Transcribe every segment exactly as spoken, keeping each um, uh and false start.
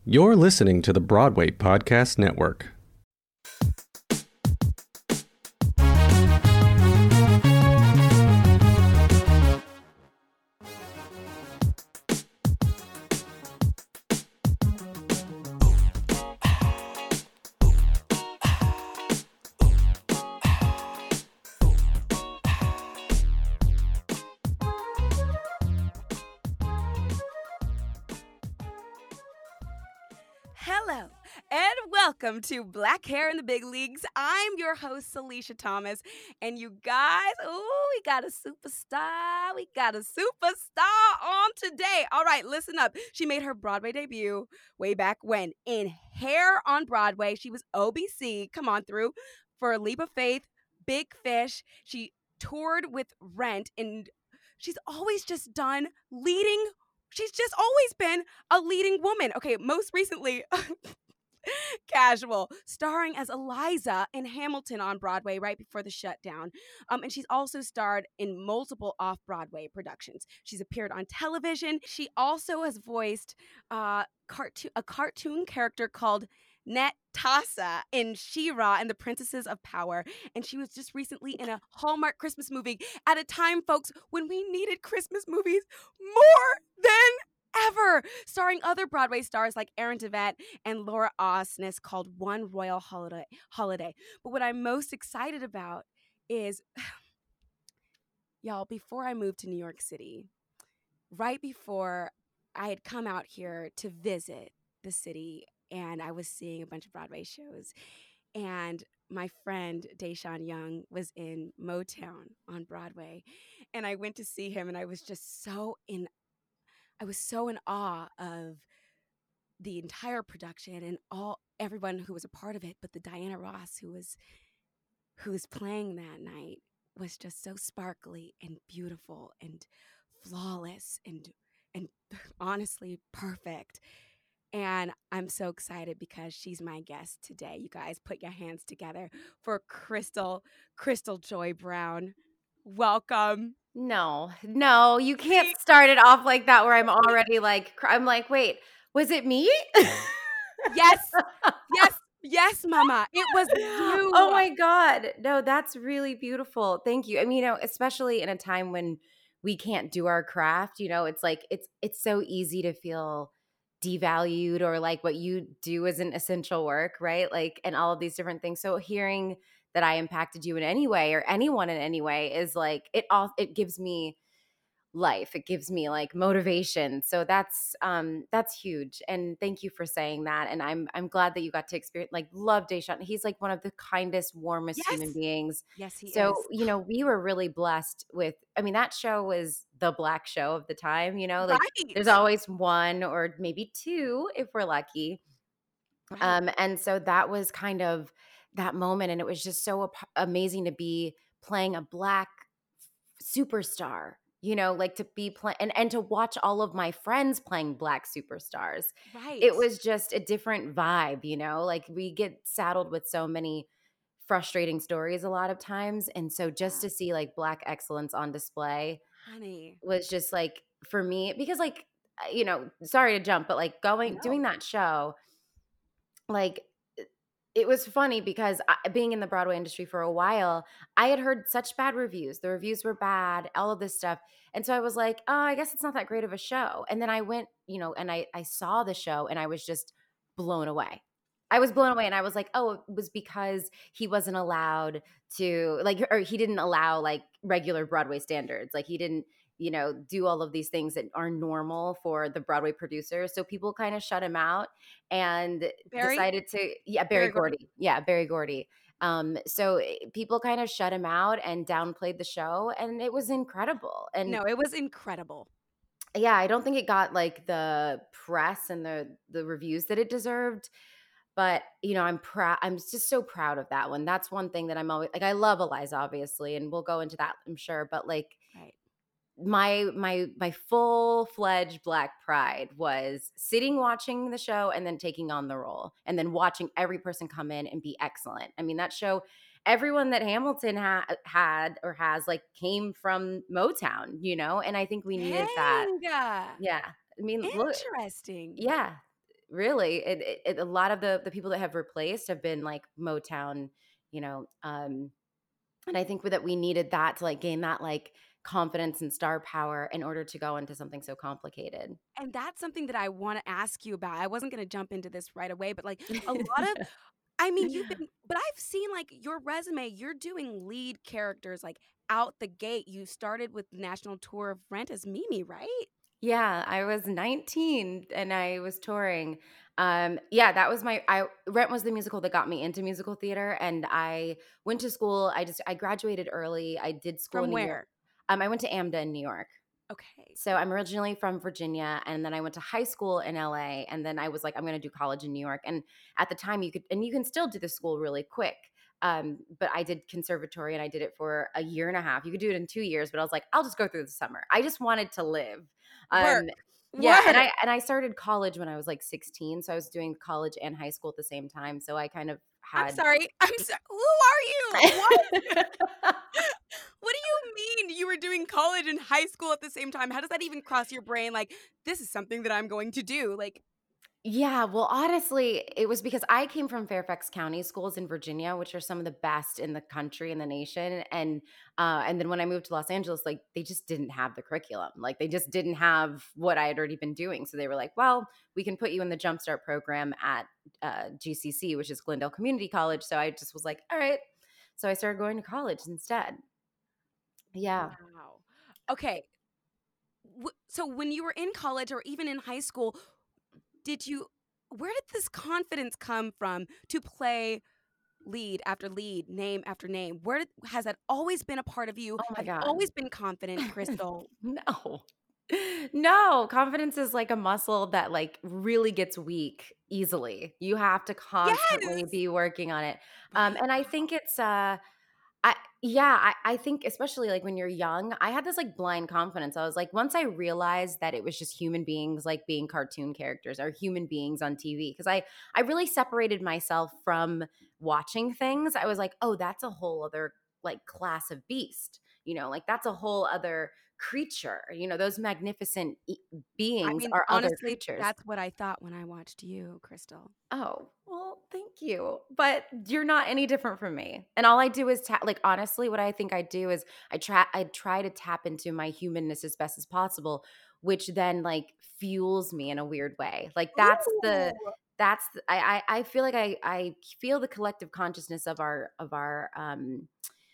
You're listening to the Broadway Podcast Network. Hello, and welcome to Black Hair in the Big Leagues. I'm your host, Celicia Thomas, and you guys, ooh, we got a superstar. We got a superstar on today. All right, listen up. She made her Broadway debut way back when in Hair on Broadway. She was O B C, come on through, for Leap of Faith, Big Fish. She toured with Rent, and she's always just done leading. She's just always been a leading woman. Okay, most recently, Casual, starring as Eliza in Hamilton on Broadway right before the shutdown. Um, and she's also starred in multiple off-Broadway productions. She's appeared on television. She also has voiced uh, cartoon, a cartoon character called Natasha in She-Ra and the Princesses of Power. And she was just recently in a Hallmark Christmas movie at a time, folks, when we needed Christmas movies more than ever, starring other Broadway stars like Aaron Tveit and Laura Osnes, called One Royal Holiday. Holiday. But what I'm most excited about is, y'all, before I moved to New York City, right before I had come out here to visit the city, and I was seeing a bunch of Broadway shows, and my friend Deshaun Young was in Motown on Broadway, and I went to see him, and I was just so in I was so in awe of the entire production and all everyone who was a part of it. But the Diana Ross who was who was playing that night was just so sparkly and beautiful and flawless and and honestly perfect. And I'm so excited because she's my guest today. You guys, put your hands together for Crystal Crystal Joy Brown. Welcome. No, no, you can't start it off like that where I'm already like, cr- I'm like, wait, was it me? Yes, yes, yes, Mama. It was you. Oh my God. No, that's really beautiful. Thank you. I mean, you know, especially in a time when we can't do our craft, you know, it's like, it's, it's so easy to feel devalued or like what you do isn't essential work, right? Like, and all of these different things. So hearing that I impacted you in any way or anyone in any way is like, it all, it gives me life. It gives me like motivation. So that's um that's huge. And thank you for saying that. And I'm I'm glad that you got to experience like love Deshaun. He's like one of the kindest, warmest Yes. human beings. Yes, he so, is. you know, we were really blessed with I mean, that show was the Black show of the time, you know, like Right. there's always one or maybe two if we're lucky. Right. Um, and so that was kind of that moment. And it was just so ap- amazing to be playing a Black superstar, you know, like to be playing and, and to watch all of my friends playing Black superstars. Right. It was just a different vibe, you know, like we get saddled with so many frustrating stories a lot of times. And so just Yeah. to see like Black excellence on display Honey. was just like for me, because like, you know, sorry to jump, but like going, No. doing that show, like it was funny because I, being in the Broadway industry for a while, I had heard such bad reviews. The reviews were bad, all of this stuff. And so I was like, oh, I guess it's not that great of a show. And then I went, you know, and I, I saw the show and I was just blown away. I was blown away and I was like, oh, it was because he wasn't allowed to like, or he didn't allow like regular Broadway standards. Like he didn't, you know, do all of these things that are normal for the Broadway producers. So people kind of shut him out and Barry? decided to, yeah, Barry, Berry Gordy. Gordy. Yeah, Barry Gordy. Um, so eh, people kind of shut him out and downplayed the show, and it was incredible. And No, it was incredible. yeah, I don't think it got like the press and the the reviews that it deserved. But you know, I'm proud. I'm just so proud of that one. That's one thing that I'm always like. I love Eliza, obviously, and we'll go into that, I'm sure. But like, Right. my my my full-fledged Black pride was sitting watching the show and then taking on the role and then watching every person come in and be excellent. I mean, that show, everyone that Hamilton ha- had or has like came from Motown, you know, and I think we needed that. Dang. Yeah. I mean, look, Interesting. yeah. really, it, it, it- a lot of the the people that have replaced have been like Motown, you know, um, and I think that we needed that to like gain that like confidence and star power in order to go into something so complicated. And that's something that I wanna ask you about. I wasn't gonna jump into this right away, but, like, a lot of I mean, you've been but I've seen, like, your resume, you're doing lead characters, like, out the gate. You started with the national tour of Rent as Mimi, right? Yeah, I was nineteen and I was touring. Um, yeah, that was my I Rent was the musical that got me into musical theater, and I went to school. I just I graduated early. I did school in From New York. where? Um, I went to AMDA in New York. Okay. So I'm originally from Virginia, and then I went to high school in L A, and then I was like, I'm going to do college in New York. And at the time, you could, and you can still do the school really quick. Um, but I did conservatory, and I did it for a year and a half. You could do it in two years, but I was like, I'll just go through the summer. I just wanted to live. Work. Um, yeah, and Work. I and I started college when I was like sixteen, so I was doing college and high school at the same time. So I kind of I'm had. sorry. I'm so who are you? What? What do you mean you were doing college and high school at the same time? How does that even cross your brain? Like, this is something that I'm going to do. Like, Yeah, well, honestly, it was because I came from Fairfax County schools in Virginia, which are some of the best in the country and the nation. And uh, and then when I moved to Los Angeles, like they just didn't have the curriculum. Like they just didn't have what I had already been doing. So they were like, "Well, we can put you in the Jumpstart program at uh, G C C, which is Glendale Community College." So I just was like, "All right." So I started going to college instead. Yeah. wow. Okay. W- so when you were in college or even in high school, did you where did this confidence come from to play lead after lead, name after name? Where did, has that always been a part of you? Oh my Have you God. always been confident, Crystal? No. No, confidence is like a muscle that like really gets weak easily. You have to constantly Yes. be working on it. Um, and I Wow. think it's uh I yeah, I, I think especially like when you're young, I had this like blind confidence. I was like, once I realized that it was just human beings like being cartoon characters or human beings on T V, because I I really separated myself from watching things. I was like, oh, that's a whole other like class of beast. You know, like that's a whole other creature. You know, those magnificent e- I beings mean, are other honestly, creatures. that's what I thought when I watched you, Crystal. Oh, well, thank you. But you're not any different from me. And all I do is tap like honestly, what I think I do is I try I try to tap into my humanness as best as possible, which then like fuels me in a weird way. Like that's the Ooh. that's the, I, I I feel like I I feel the collective consciousness of our of our um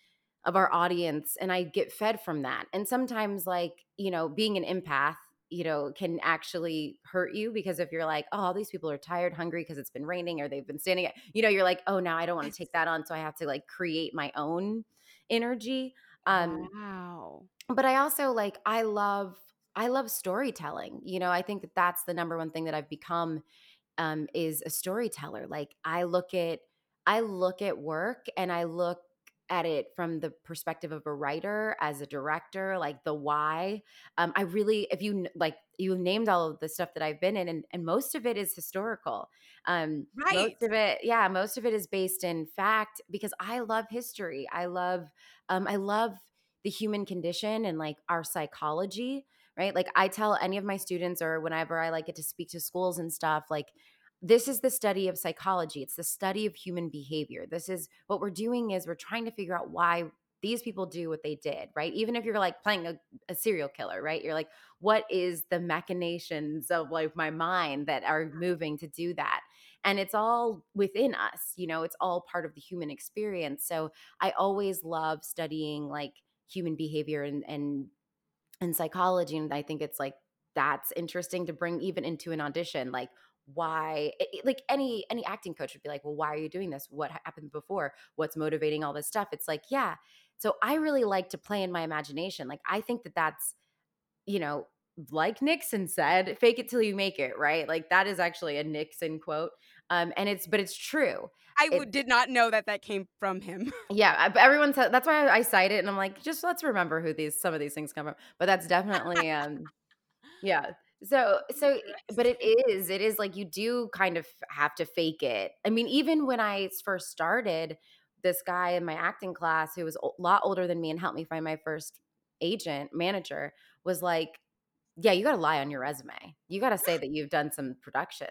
of our audience, and I get fed from that. And sometimes like, you know, being an empath, you know, can actually hurt you because if you're like, oh, all these people are tired, hungry because it's been raining or they've been standing at, you know, you're like, oh, now I don't want to take that on. So I have to like create my own energy. Um, Wow. but I also like, I love, I love storytelling. You know, I think that that's the number one thing that I've become um, is a storyteller. Like I look at I look at work and I look at it from the perspective of a writer as a director, like the why. Um, I really, if you kn- like, you named all of the stuff that I've been in, and, and most of it is historical. Um, Right. most of it, yeah, most of it is based in fact because I love history. I love, um, I love the human condition and like our psychology, right? Like I tell any of my students or whenever I like get to speak to schools and stuff, like this is the study of psychology. It's the study of human behavior. This is what we're doing is we're trying to figure out why these people do what they did, right? Even if you're like playing a, a serial killer, right? You're like, what is the machinations of like my mind that are moving to do that? And it's all within us, you know, it's all part of the human experience. So I always love studying like human behavior and and and psychology. And I think it's like that's interesting to bring even into an audition. Like why it- it- like any any acting coach would be like, well, why are you doing this? What happened before? What's motivating all this stuff? It's like, yeah. So I really like to play in my imagination. Like I think that that's, you know, like Nixon said, fake it till you make it, right? Like that is actually a Nixon quote. Um, and it's, but it's true. I It, w- did not know that that came from him. yeah, I- but everyone said that's why I cite it, and I'm like, just let's remember who these some of these things come from. But that's definitely, um, yeah. So so but it Interesting. is it is like you do kind of have to fake it. I mean, even when I first started, this guy in my acting class who was a lot older than me and helped me find my first agent, manager, was like, "Yeah, you gotta lie on your resume. You gotta say that you've done some productions."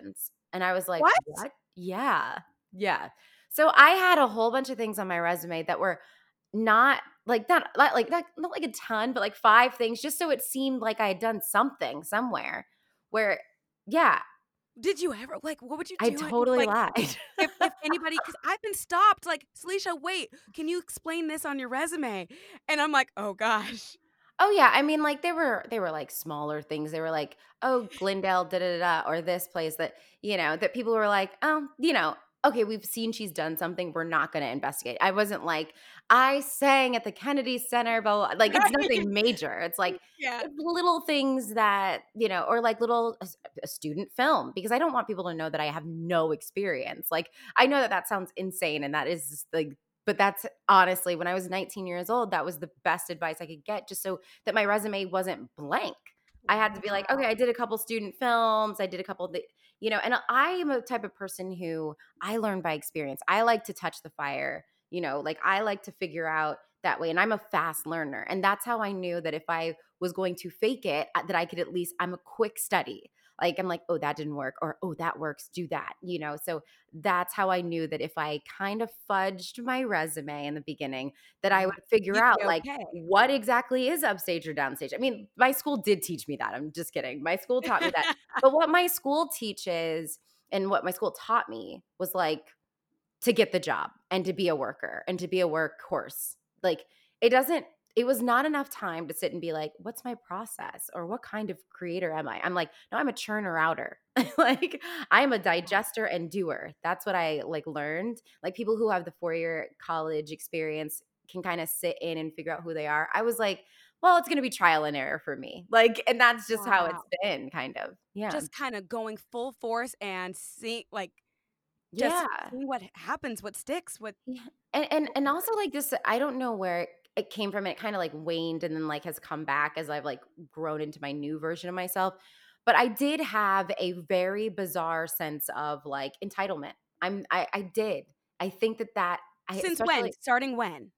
And I was like, What? what? Yeah. Yeah. So I had a whole bunch of things on my resume that were not like not like like not, not like a ton, but like five things, just so it seemed like I had done something somewhere. Where, yeah, Did you ever like what would you I do if totally like lied. if if anybody because I've been stopped like Salisha, wait, can you explain this on your resume? And I'm like, oh gosh. Oh yeah, I mean, like they were they were like smaller things. They were like, oh, Glendale, da da da, da, or this place that you know that people were like, oh, you know, okay, we've seen she's done something. We're not going to investigate. I wasn't like I sang at the Kennedy Center, blah, blah. Like it's Right. nothing major. It's like Yeah. it's little things that you know, or like little a, a student film because I don't want people to know that I have no experience. Like I know that that sounds insane, and that is just like. But that's honestly, when I was nineteen years old, that was the best advice I could get, just so that my resume wasn't blank. I had to be like, okay, I did a couple student films. I did a couple, the, you know, and I am a type of person who I learn by experience. I like to touch the fire, you know, like I like to figure out that way. And I'm a fast learner. And that's how I knew that if I was going to fake it, uh, that I could at least, I'm a quick study. Like I'm like, oh, that didn't work, or oh, that works, do that, you know. So that's how I knew that if I kind of fudged my resume in the beginning, that I Yeah. would figure You'd out be like okay. what exactly is upstage or downstage. I mean, my school did teach me that. I'm just kidding. My school taught me that. But what my school teaches and what my school taught me was like to get the job and to be a worker and to be a workhorse. Like it doesn't it was not enough time to sit and be like, what's my process or what kind of creator am I? I'm like, no, I'm a churner outer. Like I'm a digester and doer. That's what I like learned. Like people who have the four-year college experience can kind of sit in and figure out who they are. I was like, well, it's going to be trial and error for me. Like and that's just how it's Wow. been kind of. Yeah. Just kind of going full force and see like just Yeah. seeing what happens, what sticks, what Yeah. And and and also like this I don't know where it, it came from. It kind of like waned and then like has come back as I've like grown into my new version of myself. But I did have a very bizarre sense of like entitlement. I'm I I did. I think that that I since when? especially Starting when?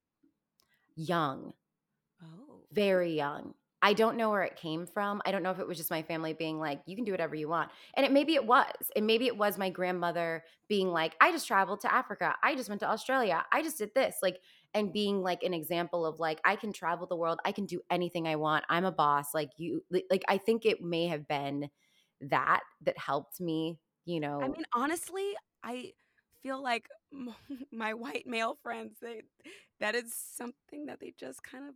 young, Oh. very young. I don't know where it came from. I don't know if it was just my family being like, you can do whatever you want. And it maybe it was. And maybe it was my grandmother being like, I just traveled to Africa. I just went to Australia. I just did this. Like, and being like an example of like, I can travel the world. I can do anything I want. I'm a boss. Like you, li- like, I think it may have been that that helped me, you I know. mean, honestly, I feel like m- my white male friends, they that is something that they just kind of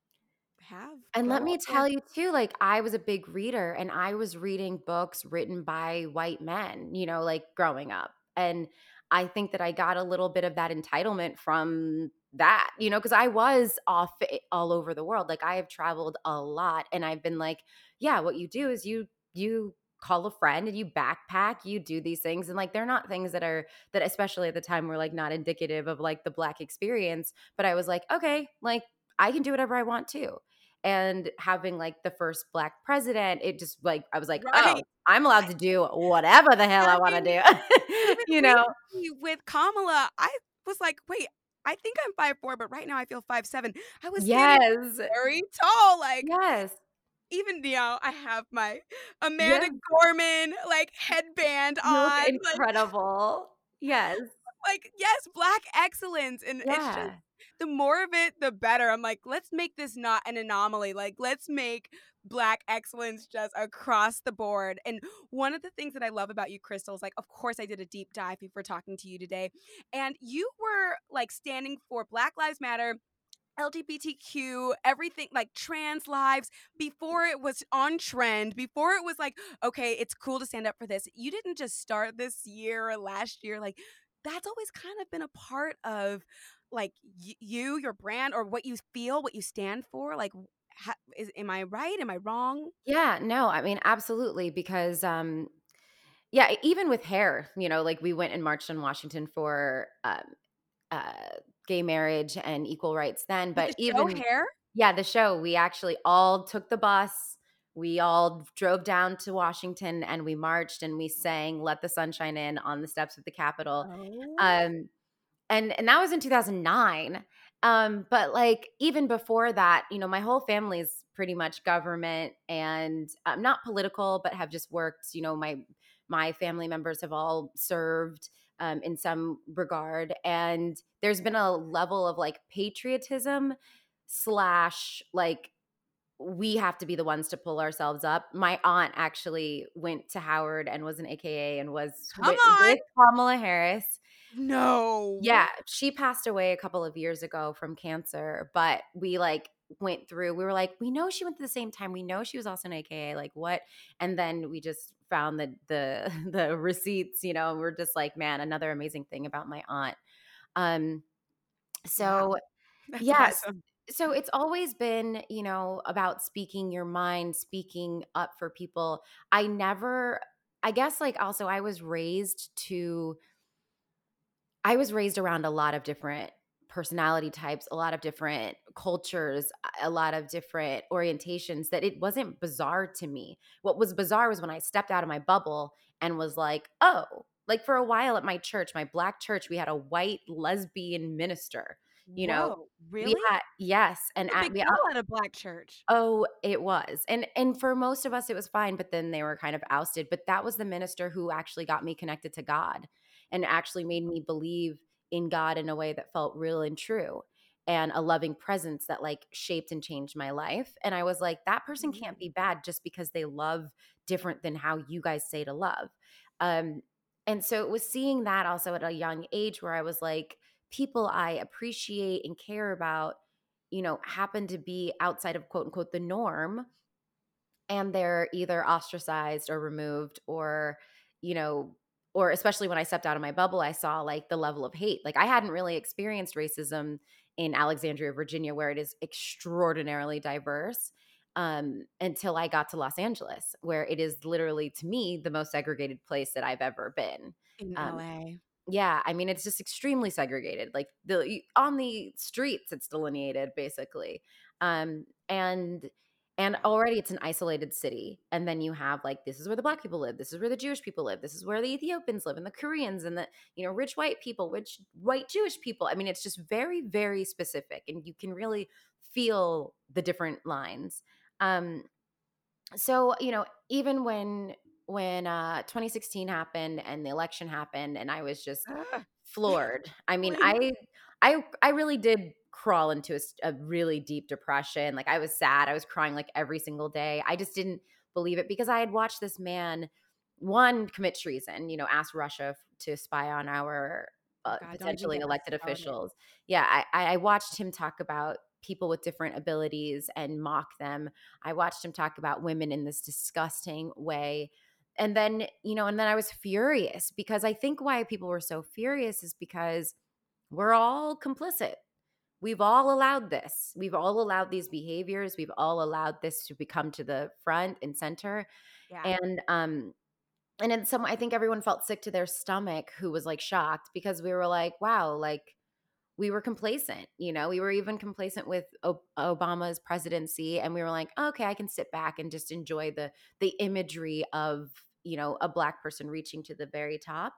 have And let grow me up with. tell you too, like I was a big reader and I was reading books written by white men, you know, like growing up. And I think that I got a little bit of that entitlement from that, you know, because I was off i- all over the world. Like I have traveled a lot and I've been like, yeah, what you do is you you call a friend and you backpack, you do these things and like they're not things that are that especially at the time were like not indicative of like the black experience, but I was like, okay, like I can do whatever I want to and having like the first black president, it just like I was like, oh, Right. I'm allowed to do whatever the hell I I want to mean, do. even You know? recently with Kamala, I was like, wait, I think I'm five four, but right now I feel five seven. I was standing Yes. very tall, like Yes. even you know, I have my Amanda Yeah. Gorman like headband You look on, like incredible. Yes. like yes, black excellence, and it's just Yeah. the more of it, the better. I'm like, let's make this not an anomaly. Like, let's make black excellence just across the board. And one of the things that I love about you, Crystal, is like, of course, I did a deep dive before talking to you today, and you were like standing for Black Lives Matter. L G B T Q, everything like trans lives before it was on trend, before it was like, okay, it's cool to stand up for this. You didn't just start this year or last year. Like, that's always kind of been a part of like y- you, your brand, or what you feel, what you stand for. Like, ha- is, am I right? Am I wrong? Yeah. No, I mean, absolutely. Because um, yeah, e, even with hair, you know, like we went and marched in Washington for um uh gay marriage and equal rights then. With But the show even hair? yeah, the show, we actually all took the bus. We all drove down to Washington and we marched and we sang Let the Sunshine In on the steps of the Capitol. Oh, Um, and and that was in two thousand nine. Um, but like even before that, you know, my whole family's pretty much government and um, not political, but have just worked, you know, my My family members have all served um, in some regard. And there's been a level of like patriotism slash like we have to be the ones to pull ourselves up. My aunt actually went to Howard and was an A K A and was Come with, on. with Kamala Harris. No. Yeah, she passed away a couple of years ago from cancer, but we like went through, we were like, we know she went to the same time. We know she was also an A K A, like what? And then we just found the the the receipts, you know, and we're just like, man, another amazing thing about my aunt. Um Wow. so That's yes. awesome. So it's always been, you know, about speaking your mind, speaking up for people. I never I guess like also I was raised to I was raised around a lot of different personality types, a lot of different cultures, a lot of different orientations that it wasn't bizarre to me. What was bizarre was when I stepped out of my bubble and was like, oh, like for a while at my church, my black church, we had a white lesbian minister. You know, Whoa, we really? had yes, and It's a at big we deal at a black church. oh, it was. And and for most of us it was fine, but then they were kind of ousted. But that was the minister who actually got me connected to God and actually made me believe in God in a way that felt real and true and a loving presence that like shaped and changed my life. And I was like, that person Mhm. can't be bad just because they love different than how you guys say to love. Um, and so it was seeing that also at a young age where I was like, people I appreciate and care about you know, happen to be outside of quote unquote the norm and they're either ostracized or removed or, you know, or especially when I stepped out of my bubble, I saw like the level of hate. Like I hadn't really experienced racism in Alexandria, Virginia, where it is extraordinarily diverse um, until I got to Los Angeles, where it is literally to me the most segregated place that I've ever been. In Um, L A. yeah, I mean, it's just extremely segregated. Like the you- on the streets, it's delineated basically, um, and and already it's an isolated city. And then you have like this is where the black people live, this is where the Jewish people live, this is where the Ethiopians live, and the Koreans, and the you know rich white people, rich white Jewish people. I mean, it's just very very specific, and you can really feel the different lines. Um, so you know even when when uh twenty sixteen happened and the election happened and I was just Ugh, floored. I mean, please. I I I really did crawl into a, s- a really deep depression. Like I was sad. I was crying like every single day. I just didn't believe it because I had watched this man one commit treason, you know, ask Russia f- to spy on our Oh uh, God, don't even potentially get me elected started. officials. Yeah, I I I watched him talk about people with different abilities and mock them. I watched him talk about women in this disgusting way. And then, you know, and then I was furious because I think why people were so furious is because we're all complicit. We've all allowed this. We've all allowed these behaviors. We've all allowed this to become to the front and center. Yeah. And um and in some I think everyone felt sick to their stomach who was like shocked because we were like, wow, like we were complacent, you know, we were even complacent with o- Obama's presidency and we were like, okay, I can sit back and just enjoy the the imagery of, you know, a black person reaching to the very top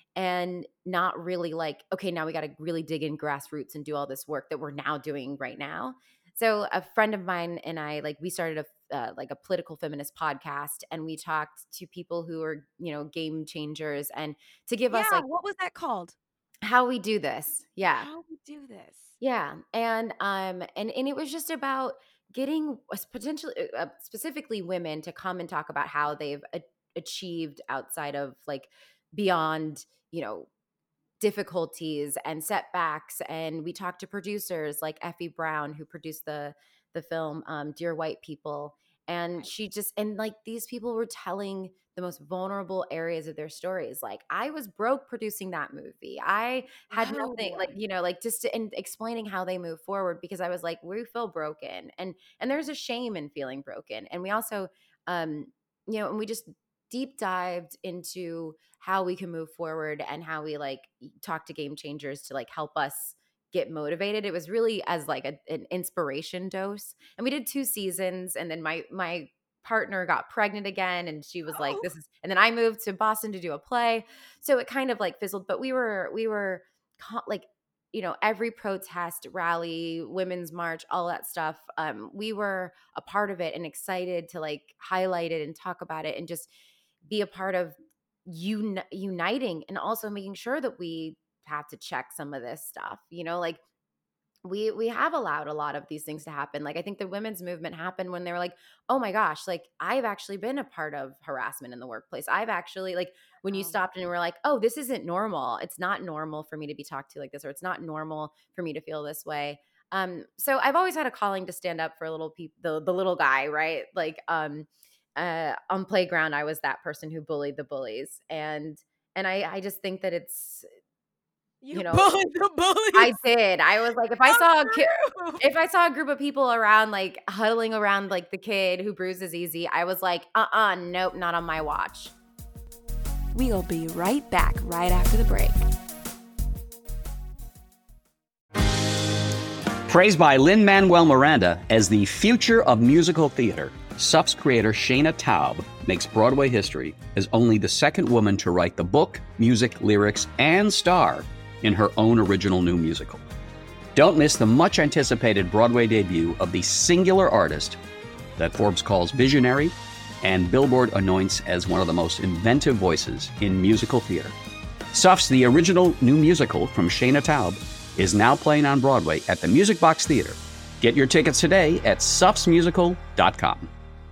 and not really like, okay, now we got to really dig in grassroots and do all this work that we're now doing right now. So a friend of mine and I, like, we started a uh, like a political feminist podcast, and we talked to people who are, you know, game changers, and to give us Yeah, like what was that called? how we do this. Yeah, How we do this. yeah, and um, and and it was just about getting us potentially, uh, specifically women, to come and talk about how they've a- achieved outside of like beyond, you know, difficulties and setbacks. And we talked to producers like Effie Brown, who produced the the film um, Dear White People. And Right. she just and like these people were telling the most vulnerable areas of their stories. Like I was broke producing that movie. I had nothing, Whoa. like, you know, like just to, and explaining how they move forward because I was like, we feel broken. And and there's a shame in feeling broken. And we also um, you know, and we just deep dived into how we can move forward and how we like talk to game changers to like help us get motivated. It was really as like a, an inspiration dose. And we did two seasons, and then my my partner got pregnant again, and she was like, Oh, this is, and then I moved to Boston to do a play. So it kind of like fizzled, but we were we were co- like, you know, every protest rally, women's march, all that stuff, um we were a part of it and excited to like highlight it and talk about it and just be a part of un- uniting and also making sure that we have to check some of this stuff, you know, like we we have allowed a lot of these things to happen. Like I think the women's movement happened when they were like, "Oh my gosh, like I've actually been a part of harassment in the workplace. I've actually like when you Oh, stopped and were like, "Oh, this isn't normal. It's not normal for me to be talked to like this or it's not normal for me to feel this way." Um so I've always had a calling to stand up for little people, the the little guy, right? Like um uh on playground I was that person who bullied the bullies, and and I I just think that it's, you you know, bullied the I bullies. did. I was like, if I Come saw a kid, through. if I saw a group of people around, like huddling around, like the kid who bruises easy, I was like, uh uh nope, not on my watch. We'll be right back right after the break. Praised by Lin-Manuel Miranda as the future of musical theater, S U F's creator Shayna Taub makes Broadway history as only the second woman to write the book, music, lyrics, and star in her own original new musical. Don't miss the much-anticipated Broadway debut of the singular artist that Forbes calls visionary and Billboard anoints as one of the most inventive voices in musical theater. S U F's The Original New Musical from Shayna Taub is now playing on Broadway at the Music Box Theater. Get your tickets today at sufs musical dot com.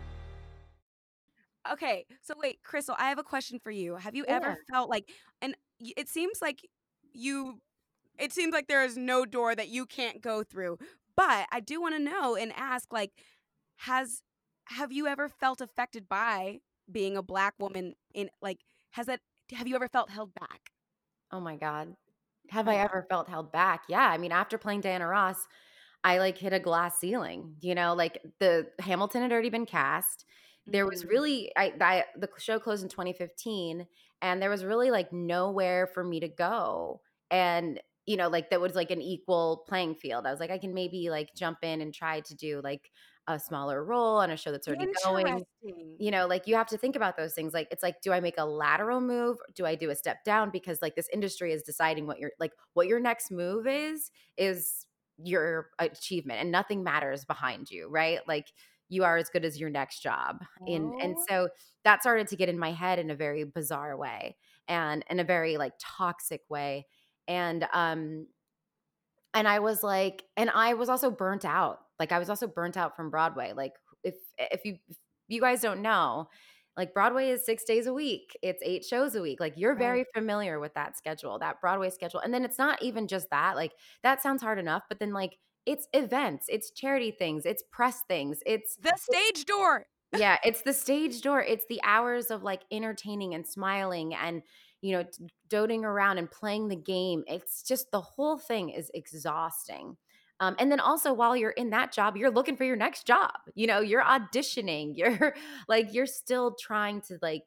Okay, so wait, Crystal, I have a question for you. Have you Yeah. ever felt like, and y- it seems like you, it seems like there is no door that you can't go through. But I do want to know and ask, like, has, have you ever felt affected by being a Black woman in, like, has that, have you ever felt held back? Oh my God. Have I I know. ever felt held back? Yeah. I mean, after playing Diana Ross, I like hit a glass ceiling, you know, like the Hamilton had already been cast. There was Mhm. really, I, I, the show closed in twenty fifteen and there was really like nowhere for me to go. And, you know, like that was like an equal playing field. I was like, I can maybe like jump in and try to do like a smaller role on a show that's already going. Interesting. You know, like you have to think about those things. Like it's like, do I make a lateral move? Do I do a step down? Because like this industry is deciding what your like what your next move is is your achievement, and nothing matters behind you, right? Like you are as good as your next job. And and Oh, so that started to get in my head in a very bizarre way and in a very like toxic way. And um and I was like, and I was also burnt out. Like I was also burnt out from Broadway. Like if if you if you guys don't know, like Broadway is six days a week. It's eight shows a week. Like you're right. very familiar with that schedule, that Broadway schedule. And then it's not even just that. Like that sounds hard enough, but then like it's events, it's charity things, it's press things, it's The stage door. yeah, it's the stage door. It's the hours of like entertaining and smiling and, you know, t- doting around and playing the game. It's just the whole thing is exhausting. Um, and then also while you're in that job, you're looking for your next job. You know, you're auditioning. You're like, you're still trying to like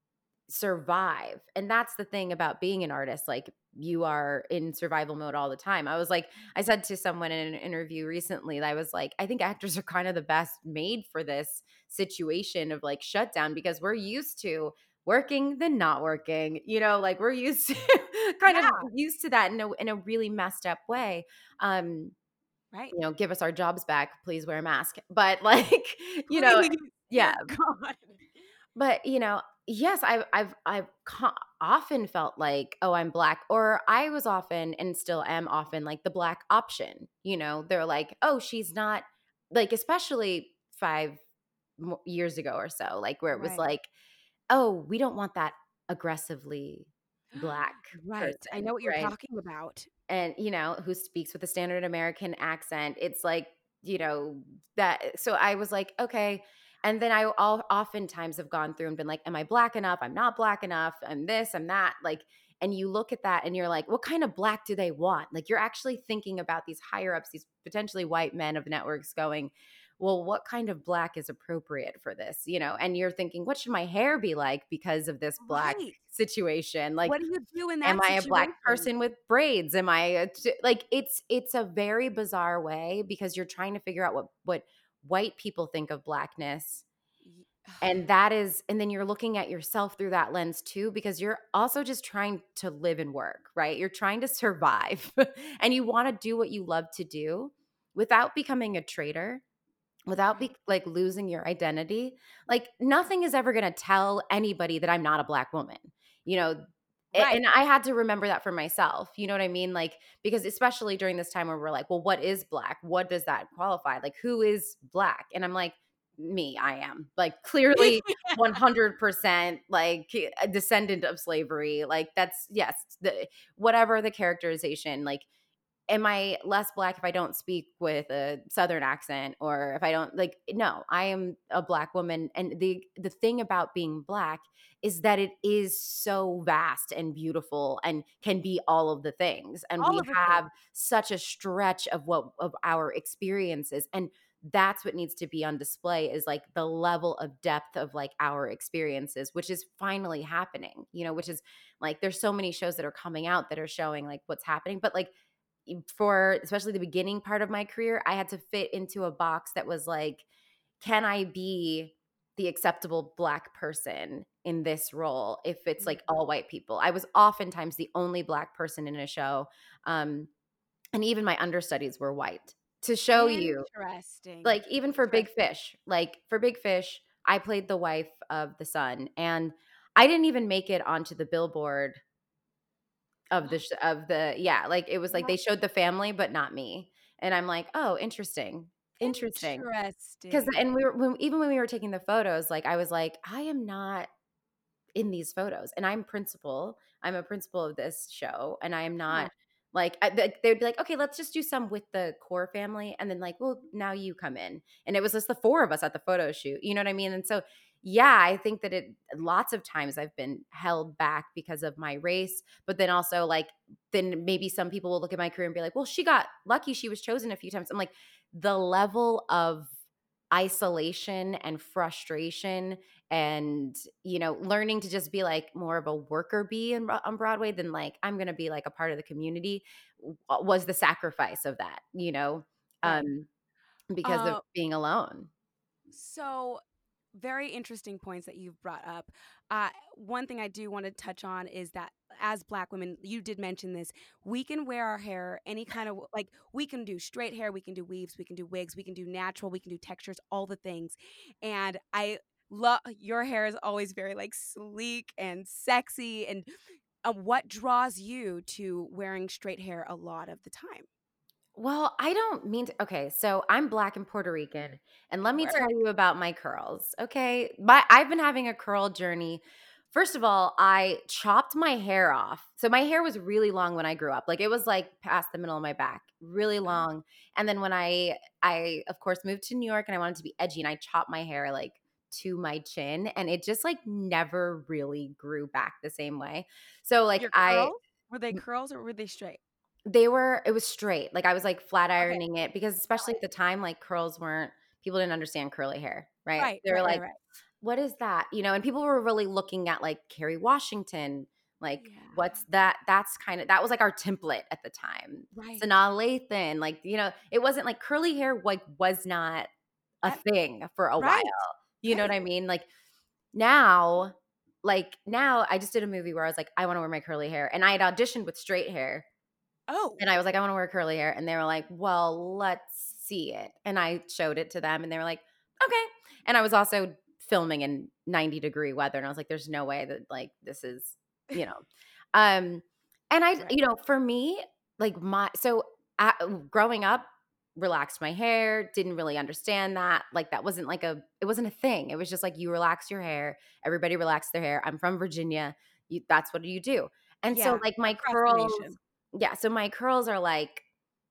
survive. And that's the thing about being an artist. Like you are in survival mode all the time. I was like, I said to someone in an interview recently that I was like, I think actors are kind of the best made for this situation of like shutdown because we're used to working than not working. You know, like we're used to kind Yeah. of used to that in a in a really messed up way. Um, Right. you know, give us our jobs back, please wear a mask. But like, you know, Please, yeah, dear God. but, you know, yes, I've I've I've co often felt like, "Oh, I'm Black," or I was often and still am often like the Black option, you know? They're like, "Oh, she's not" like, especially five mo years ago or so, like, where it was Right. like, "Oh, we don't want that aggressively Black Right. I person," know what you're right? talking about. And, you know, who speaks with a standard American accent. It's like, you know, that so I was like, okay. And then I all oftentimes have gone through and been like, am I Black enough? I'm not Black enough. I'm this, I'm that. Like, and you look at that and you're like, what kind of Black do they want? Like, you're actually thinking about these higher ups, these potentially white men of networks going, well, what kind of Black is appropriate for this? You know, and you're thinking, what should my hair be like because of this Black Right. situation? Like, What do you do in am that I a Black situation? person with braids? Am I a t like, it's it's a very bizarre way because you're trying to figure out what what white people think of Blackness, Y- and that is and then you're looking at yourself through that lens too because you're also just trying to live and work, right? You're trying to survive, and you wanna do what you love to do without becoming a traitor, without Right. be like, losing your identity. Like, nothing is ever gonna tell anybody that I'm not a Black woman. you know, Right. and I had to remember that for myself. You know what I mean? Like, because especially during this time where we're like, well, what is Black? What does that qualify? Like, who is Black? And I'm like, me, I am like clearly one hundred percent like a descendant of slavery. Like, that's, yes, the, whatever the characterization, like, am I less Black if I don't speak with a Southern accent, or if I don't, like, no, I am a Black woman. And the the thing about being Black is that it is so vast and beautiful and can be all of the things. And All we of the have things. such a stretch of what of our experiences. And that's what needs to be on display, is like the level of depth of like our experiences, which is finally happening, you know, which is like, there's so many shows that are coming out that are showing like what's happening. But like, for especially the beginning part of my career, I had to fit into a box that was like, can I be the acceptable Black person in this role if it's like all white people? I was oftentimes the only Black person in a show. Um, and even my understudies were white, to show you, Interesting. like, even for Big Interesting. Fish, like for Big Fish, I played the wife of the son, and I didn't even make it onto the billboard of the sh- of the yeah, like it was like they showed the family but not me. And I'm like, "Oh, interesting. Interesting." Cuz Interesting. and we were when, even when we were taking the photos, like I was like, "I am not in these photos, and I'm principal. I'm a principal of this show, and I am Huh. not like I, they- they'd be like, okay, let's just do some with the core family, and then like, well, now you come in, and it was just the four of us at the photo shoot. You know what I mean? And so, yeah, I think that it lots of times I've been held back because of my race, but then also like, then maybe some people will look at my career and be like, well, she got lucky, she was chosen a few times. I'm like, the level of isolation and frustration, and you know, learning to just be like more of a worker bee in, on Broadway than like I'm going to be like a part of the community, w- was the sacrifice of that, you know, Right. um because of Uh, being alone. so very interesting points that you've brought up. Uh, one thing I do want to touch on is that as Black women, you did mention this, we can wear our hair any kind of, like, we can do straight hair, we can do weaves, we can do wigs, we can do natural, we can do textures, all the things. And I love your hair is always very like sleek and sexy. And uh, what draws you to wearing straight hair a lot of the time? Well, I don't mean to. Okay, so I'm Black and Puerto Rican, and let me Word. tell you about my curls. Okay, my I've been having a curl journey. First of all, I chopped my hair off. So my hair was really long when I grew up. Like it was like past the middle of my back, really Oh, long. And then when I I of course moved to New York, and I wanted to be edgy, and I chopped my hair like to my chin, and it just like never really grew back the same way. So like your I curls? Were they curls or were they straight? they were it was straight. Like, I was, like, flat Okay. ironing it because especially at the time, like, curls weren't people didn't understand curly hair, right? Right, They were right, right, like, right. "What is that?" You know, and people were really looking at, like, Kerry Washington, like, Yeah. what's that? That's kinda that was, like, our template at the time. Right. Sanaa Lathan, like, you know, it wasn't like curly hair, like, was not a That thing for a while. right, You know what right. I mean? Like, now like, now I just did a movie where I was like, "I wanna wear my curly hair," and I had auditioned with straight hair. Oh, And I was like, "I wanna wear curly hair," and they were like, "Well, let's see it." And I showed it to them, and they were like, "Okay." And I was also filming in ninety degree weather, and I was like, "There's no way that, like, this is," you know? Um, and I right. you know, for me, like, my so, I growing up, relaxed my hair, didn't really understand that, like, that wasn't like a it wasn't a thing. It was just like, you relax your hair, everybody relax their hair. I'm from Virginia, you that's what you do. And so, Yeah, like, my across the curls nation. yeah, so my curls are like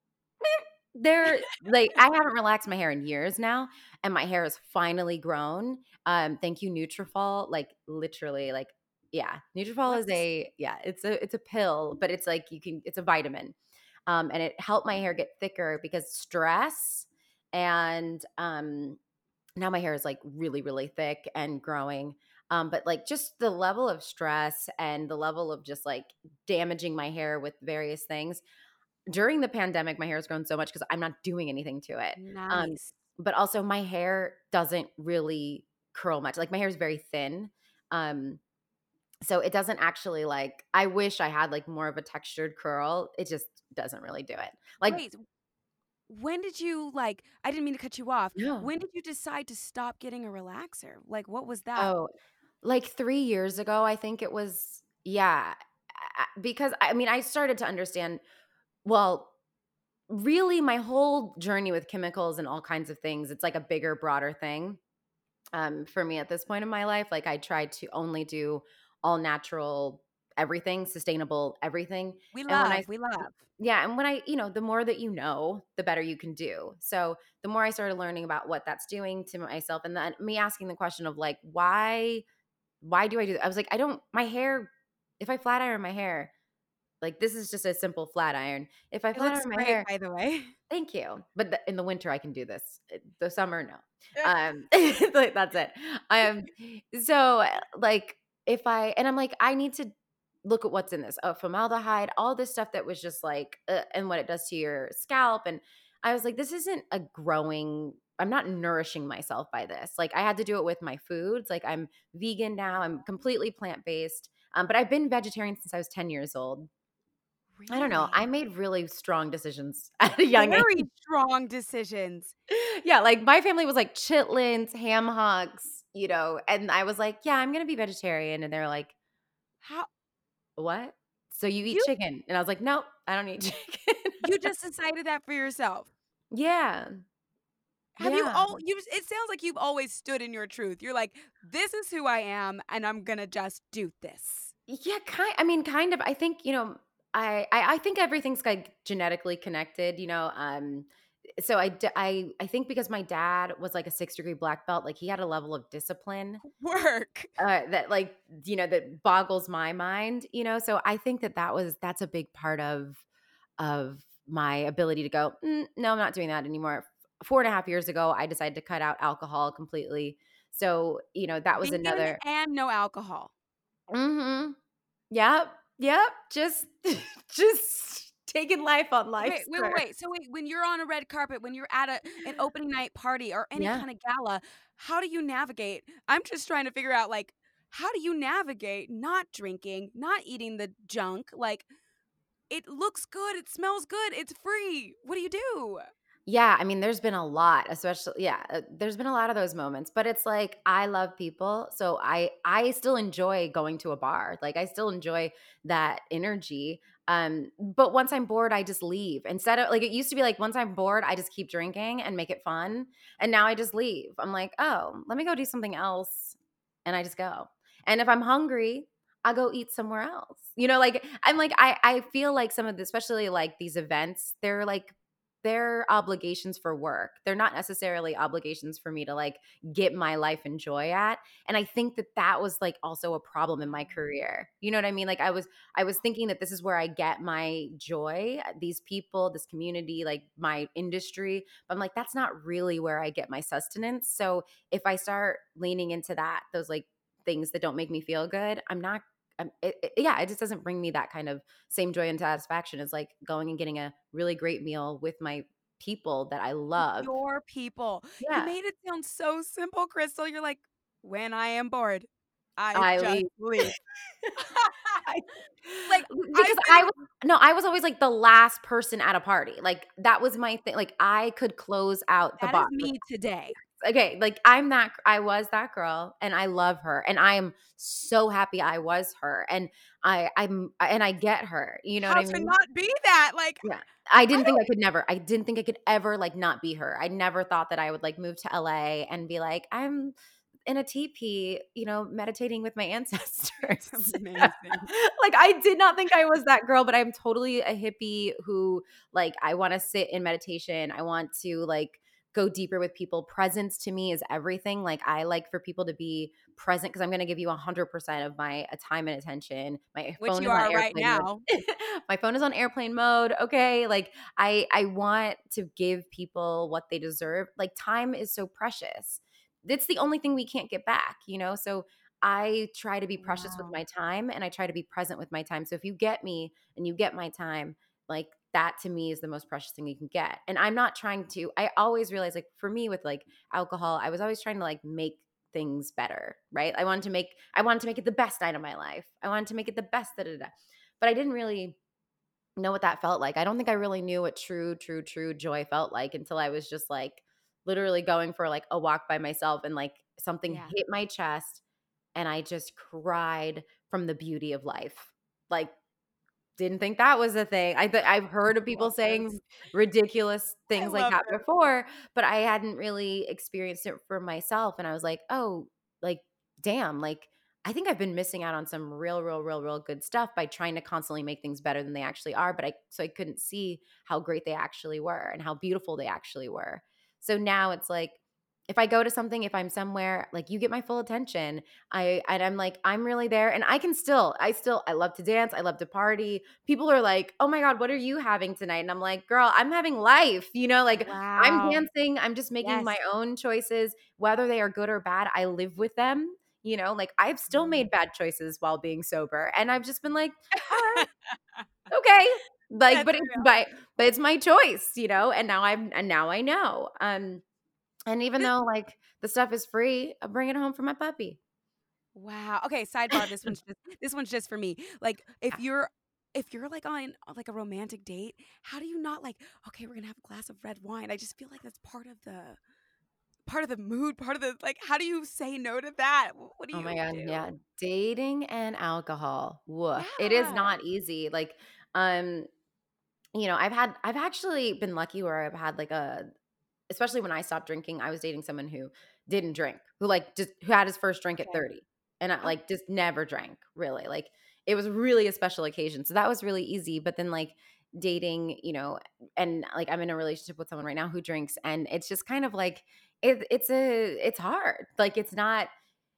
they're like I haven't relaxed my hair in years now, and my hair is finally grown. Um, thank you, Nutrafol. Like literally, like yeah, Nutrafol is What's a yeah, it's a it's a pill, but it's like you can it's a vitamin, um, and it helped my hair get thicker because stress and um now my hair is like really really thick and growing. Um, but like just the level of stress and the level of just like damaging my hair with various things during the pandemic, my hair has grown so much because I'm not doing anything to it. Um, nice? but also my hair doesn't really curl much. Like my hair is very thin. Um, so it doesn't actually like I wish I had like more of a textured curl. It just doesn't really do it. Like Wait, when did you like I didn't mean to cut you off. no. When did you decide to stop getting a relaxer? Like, what was that? Oh, like three years ago, I think it was Yeah. I- Because I mean, I started to understand, well, really my whole journey with chemicals and all kinds of things, it's like a bigger, broader thing. Um, for me at this point in my life, like I tried to only do all natural everything, sustainable everything. We And when I love, we love. Yeah, and when I, you know, the more that you know, the better you can do. So the more I started learning about what that's doing to myself, and then me asking the question of like, why, why do I do that? I was like, I don't, my hair, if I flat iron my hair, like this is just a simple flat iron. If I It flat looks iron my great, hair, by the way. thank you. But the, in the winter, I can do this. Uh, The summer, no. Yeah. Um, like, that's it. Um, so uh, like if I and I'm like, I need to look at what's in this. Oh, formaldehyde, all this stuff that was just like, uh, and what it does to your scalp. And I was like, this isn't a growing. I'm not nourishing myself by this. Like I had to do it with my foods. Like I'm vegan now. I'm completely plant based. Um, but I've been vegetarian since I was ten years old. I don't know. Really? I made really strong decisions at a young age. Very strong decisions. Yeah, like my family was like chitlins, ham hocks, you know, and I was like, yeah, I'm going to be vegetarian. And they're like, How what? So you eat you chicken? And I was like, nope, I don't eat chicken. you just decided that for yourself. Yeah. Have you Yeah. all you it sounds like you've always stood in your truth. You're like, this is who I am and I'm going to just do this. Yeah, kind I mean, kind of. I think, you know, I I, I think everything's like genetically connected, you know. Um so I, d- I I think because my dad was like a six degree black belt, like he had a level of discipline Work. uh, that like you know that boggles my mind, you know. So I think that that was that's a big part of of my ability to go, "Mm, no, I'm not doing that anymore. Four and a half years ago, I decided to cut out alcohol completely. So you know that was Vegan another. and no alcohol. Mm-hmm. Yep, yep. Just just taking life on Wait, life's wait, wait, terms. wait. So wait, when you're on a red carpet, when you're at a an opening night party or any Yeah. kind of gala, how do you navigate? I'm just trying to figure out like how do you navigate not drinking, not eating the junk? Like it looks good, it smells good, it's free. What do you do? Yeah, I mean, there's been a lot, especially yeah, uh, there's been a lot of those moments, but it's like I love people, so I I still enjoy going to a bar. Like I still enjoy that energy. Um, but once I'm bored, I just leave. Instead of like it used to be like once I'm bored, I just keep drinking and make it fun. And now I just leave. I'm like, "Oh, let me go do something else." And I just go. And if I'm hungry, I go eat somewhere else. You know, like I'm like I I feel like some of the especially like these events, they're like they're obligations for work. They're not necessarily obligations for me to like get my life and joy at. And I think that that was like also a problem in my career. You know what I mean? Like I was I was thinking that this is where I get my joy, these people, this community, like my industry. But I'm like that's not really where I get my sustenance. So if I start leaning into that, those like things that don't make me feel good, I'm not um, it, it- yeah, it just doesn't bring me that kind of same joy and satisfaction as like going and getting a really great meal with my people that I love. Your people. You Yeah, made it sound so simple, Crystal. You're like, when I am bored, I I just leave. leave. I- Like I've because I been was no, I was always like the last person at a party. Like that was my thing. Like I could close out the that is bar. me today. Okay, like I'm that I was that girl and I love her and I am so happy I was her and I I'm and I get her. You know what How I to mean? not be that? Like Yeah. I I didn't think don't I could never I didn't think I could ever, like, not be her. I never thought that I would, like, move to L A and be like, "I'm in a teepee, you know, meditating with my ancestors." It's amazing. Like, I did not think I was that girl, but I'm totally a hippie who, like, I wanna sit in meditation. I want to, like, go deeper with people. Presence to me is everything. Like, I like for people to be present because 'cause I'm gonna give you one hundred percent of my, uh, time and attention. My Which phone you is on are right airplane mode. now. My phone is on airplane mode, okay? Like I I want to give people what they deserve. Like time is so precious. It's the only thing we can't get back, you know? So I try to be precious with Wow. my time and I try to be present with my time. So if you get me and you get my time, like that to me is the most precious thing you can get. And I'm not trying to I always realize like for me with like alcohol, I was always trying to like make things better, right? I wanted to make I wanted to make it the best night of my life. I wanted to make it the best da da da. But I didn't really know what that felt like. I don't think I really knew what true, true, true joy felt like until I was just like literally going for like a walk by myself and like something Yeah. hit my chest and I just cried from the beauty of life. Like, didn't think that was a thing. I th- I've heard of people love this. saying ridiculous I things like love that it. before, but I hadn't really experienced it for myself. And I was like, oh, like, damn, like, I think I've been missing out on some real, real, real, real good stuff by trying to constantly make things better than they actually are. But I, so I couldn't see how great they actually were and how beautiful they actually were. So now it's like, if I go to something, if I'm somewhere, like, you get my full attention. I and I'm like, I'm really there, and I can still, I still, I love to dance, I love to party. People are like, "Oh my God, what are you having tonight?" And I'm like, "Girl, I'm having life." You know, like, I'm Wow. dancing, I'm just making Yes. my own choices, whether they are good or bad. I live with them. You know, like, I've still Mm. made bad choices while being sober, and I've just been like, all right, okay, like, That's but it's real. my, but it's my choice, you know. And now I'm, and now I know. Um, and even This- though like the stuff is free, I bring it home for my puppy. Wow. Okay, sidebar. This one's just this one's just for me. Like, if you're if you're like on like a romantic date, how do you not like, okay, we're gonna have a glass of red wine? I just feel like that's part of the part of the mood, part of the like. How do you say no to that? Wh- What do Oh my you God. do? Yeah. Dating and alcohol. Woof. It is Yeah. not easy. Like, um, you know, I've had, I've actually been lucky where I've had like a, especially when I stopped drinking, I was dating someone who didn't drink, who like just, who had his first drink at Okay. thirty and I Oh, like just never drank really. Like, it was really a special occasion. So that was really easy. But then like dating, you know, and like I'm in a relationship with someone right now who drinks, and it's just kind of like, it, it's a, it's hard. Like, it's not,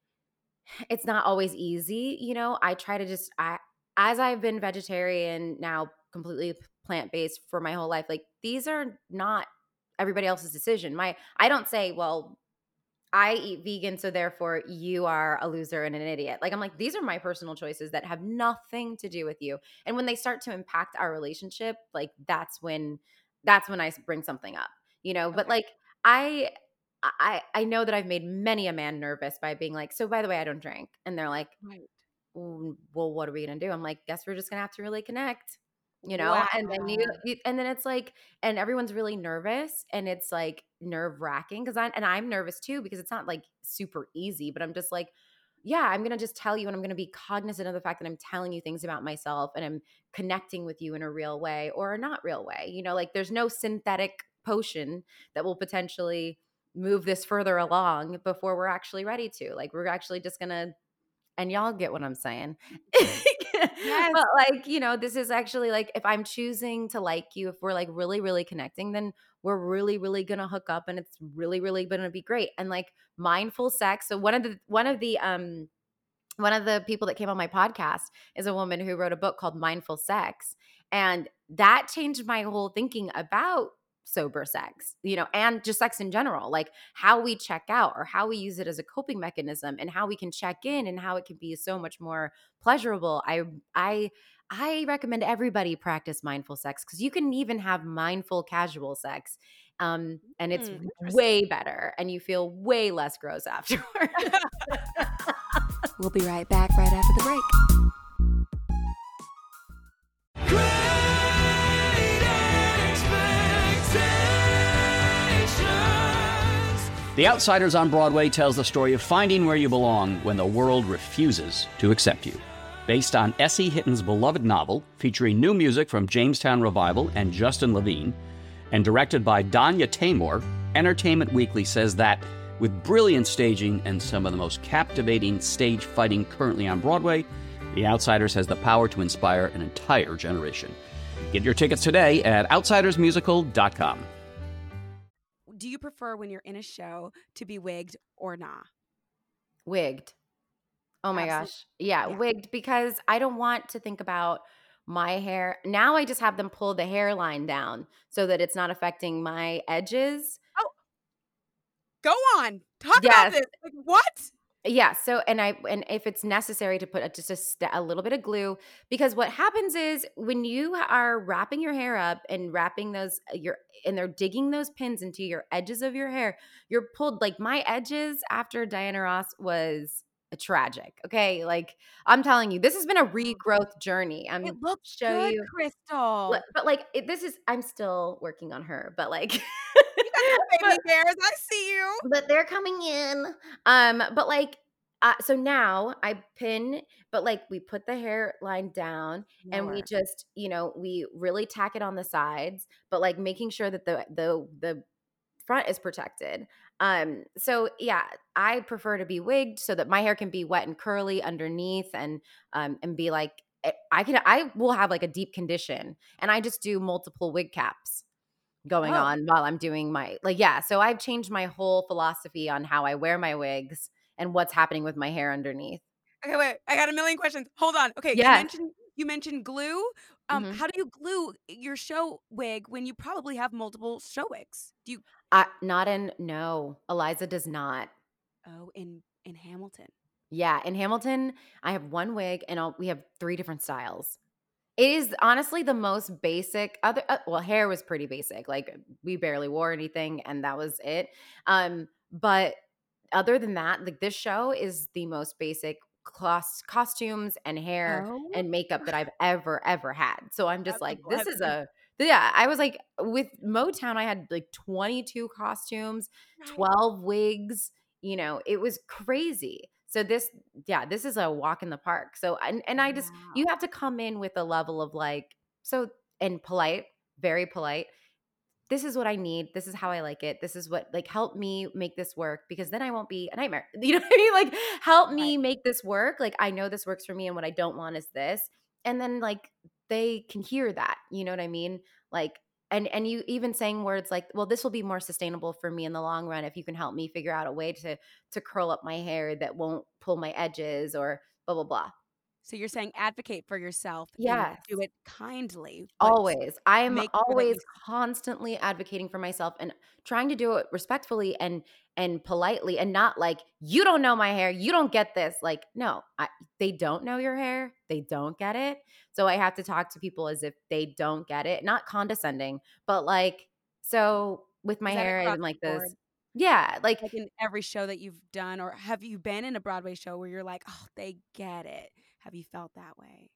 it's not always easy, you know. I try to just I as I've been vegetarian now, completely plant-based for my whole life, like, these are not everybody else's decision. My I don't say, well, I eat vegan, so therefore you are a loser and an idiot. Like, I'm like, these are my personal choices that have nothing to do with you. And when they start to impact our relationship, like, that's when that's when I s- bring something up, you know. But okay. like, I I I know that I've made many a man nervous by being like, so by the way, I don't drink. And they're like, Right. "Mm, well, what are we gonna do?" I'm like, guess we're just gonna have to really connect, you know? Wow. And then you, you and then it's like, and everyone's really nervous, and it's like nerve wracking because I and I'm nervous too because it's not like super easy, but I'm just like, yeah, I'm gonna just tell you, and I'm gonna be cognizant of the fact that I'm telling you things about myself and I'm connecting with you in a real way or a not real way. You know, like, there's no synthetic potion that will potentially move this further along before we're actually ready to. Like, we're actually just gonna, and y'all get what I'm saying. Yes. But like, you know, this is actually like, if I'm choosing to like you, if we're like really, really connecting, then we're really, really gonna hook up, and it's really, really gonna be great. And like, mindful sex. So one of the one of the um one of the people that came on my podcast is a woman who wrote a book called Mindful Sex. And that changed my whole thinking about sober sex, you know, and just sex in general, like how we check out or how we use it as a coping mechanism and how we can check in and how it can be so much more pleasurable. I, I, I recommend everybody practice mindful sex because you can even have mindful casual sex. Um, and it's Mm, interesting. way better and you feel way less gross afterwards. We'll be right back right after the break. The Outsiders on Broadway tells the story of finding where you belong when the world refuses to accept you. Based on S E. Hitton's beloved novel, featuring new music from Jamestown Revival and Justin Levine, and directed by Danya Taymor, Entertainment Weekly says that, with brilliant staging and some of the most captivating stage fighting currently on Broadway, The Outsiders has the power to inspire an entire generation. Get your tickets today at outsiders musical dot com. Do you prefer when you're in a show to be wigged or nah? Wigged. Oh my Absolute- gosh. Yeah, yeah. wigged because I don't want to think about my hair. Now I just have them pull the hairline down so that it's not affecting my edges. Oh, go on. Talk Yes. about this. Like, what? Yeah, so and I and if it's necessary to put a, just a, st- a little bit of glue, because what happens is when you are wrapping your hair up and wrapping those your and they're digging those pins into your edges of your hair, you're pulled, like my edges after Diana Ross was a tragic. Okay, like I'm telling you, this has been a regrowth journey. I'm It looks show good, you, Crystal. but but, like it, this is I'm still working on her, but like. You got some but, baby hairs. I see you. but they're coming in. Um, but like, uh, so now I pin but like we put the hairline down and we Lower. just, you know, we really tack it on the sides, but like making sure that the the the front is protected. Um, so yeah, I prefer to be wigged so that my hair can be wet and curly underneath and um and be like eh, I can I will have like a deep condition and I just do multiple wig caps going Oh, on while I'm doing my like yeah, so I've changed my whole philosophy on how I wear my wigs and what's happening with my hair underneath. okay, wait. I got a million questions. Hold on. Okay, you Yes. mentioned you mentioned glue. Um, Mhm. how do you glue your show wig when you probably have multiple show wigs? Do you I not in no, Eliza does not. Oh, in in Hamilton. Yeah, in Hamilton, I have one wig and I'll, we have three different styles. It is honestly the most basic other uh, well, hair was pretty basic. Like we barely wore anything and that was it. Um, but other than that, like this show is the most basic cos- costumes and hair Oh, and makeup that I've ever ever had. So I'm just that's a like this is blessing. a yeah, I was like with Motown I had like twenty-two costumes, Right. twelve wigs, you know, it was crazy. So this yeah, this is a walk in the park. So and and I just you Wow. have to come in with a level of like so and polite, very polite. This is what I need. This is how I like it. This is what like help me make this work because then I won't be a nightmare. You know what I mean? Like help Right. me make this work. Like I know this works for me and what I don't want is this. And then like they can hear that. You know what I mean? Like and and you even saying words like, well, this will be more sustainable for me in the long run if you can help me figure out a way to to curl up my hair that won't pull my edges or blah blah blah. So you're saying advocate for yourself and Yes. do it kindly, but s- Always. I'm make sure that always you constantly advocating for myself and trying to do it respectfully and and politely and not like you don't know my hair, you don't get this. Like no, I, they don't know your hair, they don't get it. So I have to talk to people as if they don't get it, not condescending, but like so with my is that hair across I'm the like board? this. Yeah, like Like in every show that you've done, or have you been in a Broadway show where you're like, oh, they get it? Have you felt that way?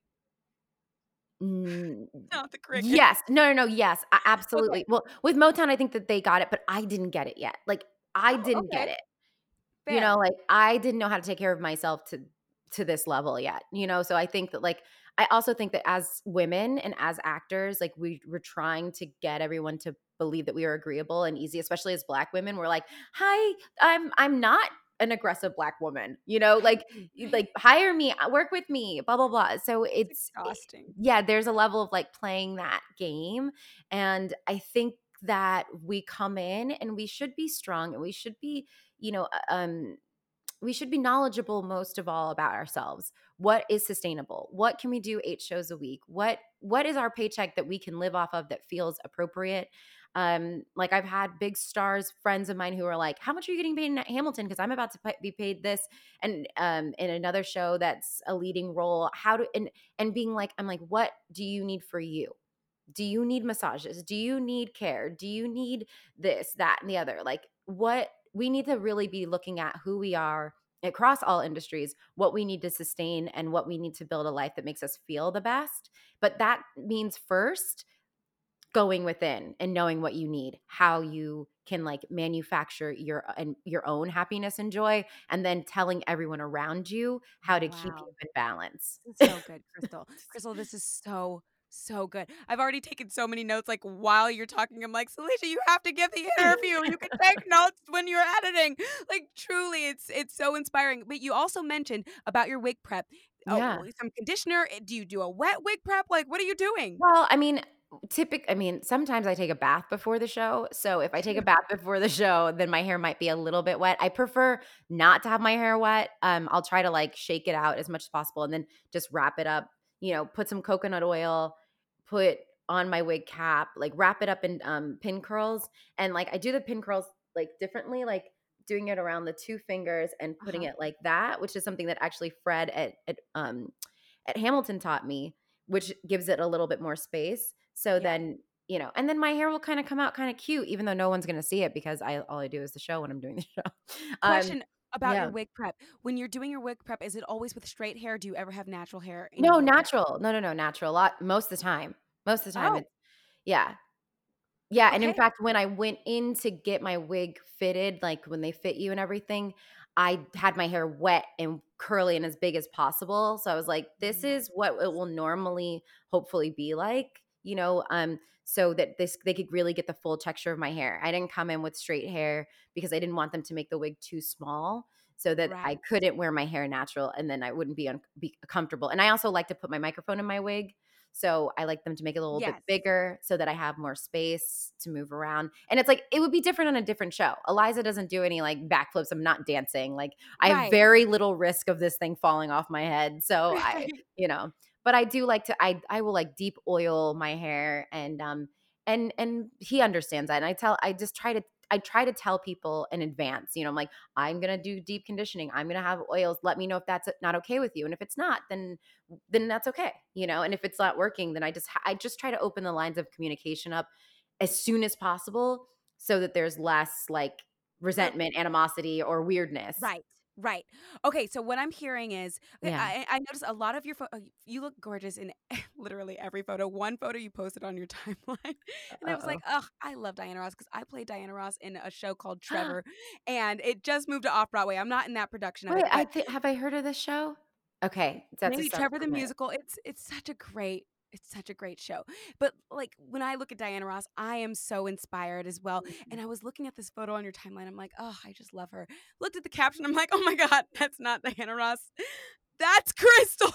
mm, Not the cricket. yes. No, no, no. Yes, a- Okay. absolutely. Well, with Motown, I think that they got it, but I didn't get it yet. Like I Oh, didn't okay. get it. You know, Fair. like I didn't know how to take care of myself to to this level yet, you know? So I think that like I also think that as women and as actors, like we we're trying to get everyone to believe that we are agreeable and easy, especially as black women. We're like, "Hi, I'm I'm not an aggressive black woman." You know, Right. like you- Right. like hire me, uh, work with me, blah blah blah. So It's it's exhausting. yeah, there's a level of like playing that game and I think that we come in and we should be strong and we should be, you know, uh, um we should be knowledgeable most of all about ourselves. What is sustainable? What can we do eight shows a week? What what is our paycheck that we can live off of that feels appropriate? Um, like I've had big stars, friends of mine who are like, "How much are you getting paid in Hamilton? Because I'm about to pa- be paid this." And um, in another show that's a leading role, how do and and being like, I'm like, "What do you need for you? Do you need massages? Do you need care? Do you need this, that, and the other?" Like, what we need to really be looking at who we are across all industries, what we need to sustain, and what we need to build a life that makes us feel the best. But that means first going within and knowing what you need, how you can like manufacture your and your own happiness and joy, and then telling everyone around you how to keep you Wow. in balance. This is so good, Crystal. Crystal, this is so, so good. I've already taken so many notes. Like while you're talking, I'm like, Salisha, you have to give the interview. You can take notes when you're editing. Like truly, it's it's so inspiring. But you also mentioned about your wig prep. Yeah. Oh, some conditioner. Eh, Do you do a wet wig prep? Like, what are you doing? Well, I mean, typic I mean, sometimes I take a bath before the show. So if I take a bath before the show, then my hair might be a little bit wet. I prefer not to have my hair wet. Um, I'll try to like shake it out as much as possible and then just wrap it up, you know, put some coconut oil, put on my wig cap, like wrap it up in um pin curls. And like I do the pin curls like differently, like doing it around the two fingers and putting Uh-huh. it like that, which is something that actually Fred at at um at Hamilton taught me, which gives it a little bit more space. So Yeah. then, you know, and then my hair will kind of come out kind of cute, even though no one's going to see it because I all I do is the show when I'm doing the show. Um, Question about yeah. your wig prep. When you're doing your wig prep, is it always with straight hair? Do you ever have natural hair in your No, wig prep? natural. No, no, no, natural. A lot most of the time. Most of the time Oh, it's yeah. Yeah, and in okay. fact, when I went in to get my wig fitted, like when they fit you and everything, I had my hair wet and curly and as big as possible. So I was like, this Mm. is what it will normally hopefully be like, you know, um, so that this they could really get the full texture of my hair. I didn't come in with straight hair because I didn't want them to make the wig too small so that I Right. couldn't wear my hair natural and then I wouldn't be, un- be comfortable. And I also like to put my microphone in my wig. So I like them to make it a little bit Yes. bigger so that I have more space to move around. And it's like it would be different on a different show. Eliza doesn't do any like backflips. I'm not dancing. Like I have Right. very little risk of this thing falling off my head. So I, Right. you know, but I do like to I I will like deep oil my hair and um and and he understands that. And I tell I just try to I try to tell people in advance, you know, I'm like, I'm going to do deep conditioning. I'm going to have oils. Let me know if that's not okay with you. And if it's not, then then that's okay, you know. And if it's not working, then I just I just try to open the lines of communication up as soon as possible so that there's less like So resentment, animosity, or weirdness. right. Right. Okay. So what I'm hearing is, I, Yeah. I I noticed a lot of your photo. You look gorgeous in literally every photo. One photo you posted on your timeline, and I was like, Uh-oh. oh, I love Diana Ross because I played Diana Ross in a show called Trevor, and it just moved to off Broadway. I'm not in that production of Wait, it, I but think have I heard of this show? Okay, that maybe just sounds Trevor the familiar. musical. It's it's such a great it's such a great show. But like when I look at Diana Ross, I am so inspired as well. And I was looking at this photo on your timeline. I'm like, oh, I just love her. Looked at the caption. I'm like, oh my god, that's not Diana Ross. That's Crystal.